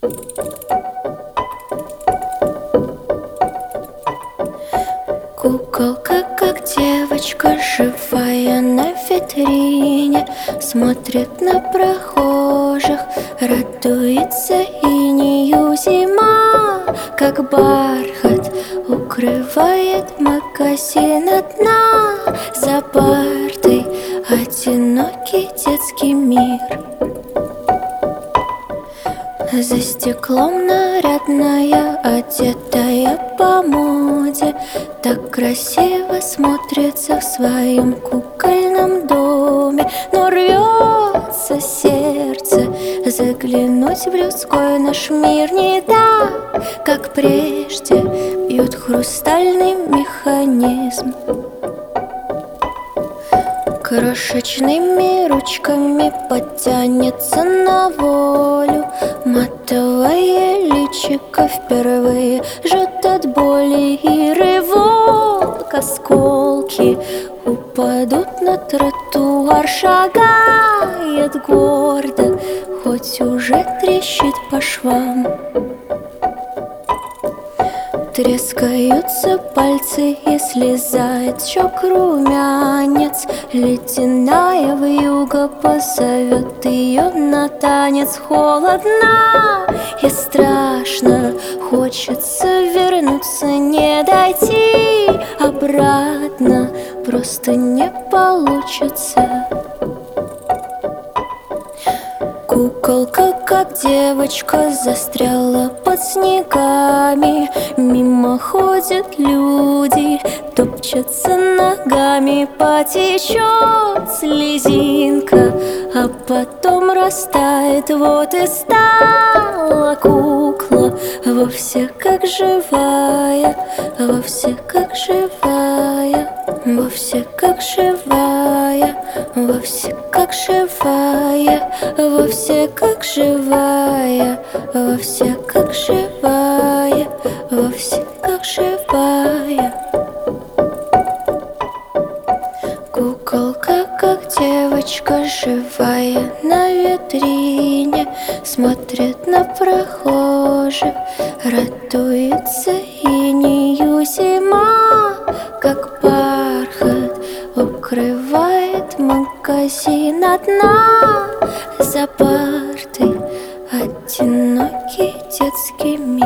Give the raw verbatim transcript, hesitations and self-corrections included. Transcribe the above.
Куколка, как девочка живая на витрине, смотрит на прохожих, радуется инею. Зима, как бархат, укрывает магазин от дна. За партой одинокий детский мир. За стеклом нарядная, одетая по моде, так красиво смотрится в своем кукольном доме. Но рвется сердце заглянуть в людской наш мир. Не так, как прежде, бьет хрустальный механизм. Крошечными ручками подтянется на волю матовое личико, впервые жжет от боли и рывок. Осколки упадут на тротуар, шагает гордо, хоть уже трещит по швам. Трескаются пальцы и слезает с щек румянец. Ледяная вьюга позовет ее на танец. Холодно и страшно, хочется вернуться, не дойти обратно, просто не получится. Куколка, как девочка, застряла под снегами. Мимо ходят люди, топчутся ногами. Потечет слезинка, а потом растает. Вот и стала кукла вовсе как живая, вовсе как живая, вовсе как живая, вовсе как живая, вовсе как живая, вовсе как живая, вовсе как живая. Куколка, как девочка живая на витрине, смотрит на прохожих, радуется инею. Зима, как бархат, укрывает магазин от дна. За партой одинокий детский мир.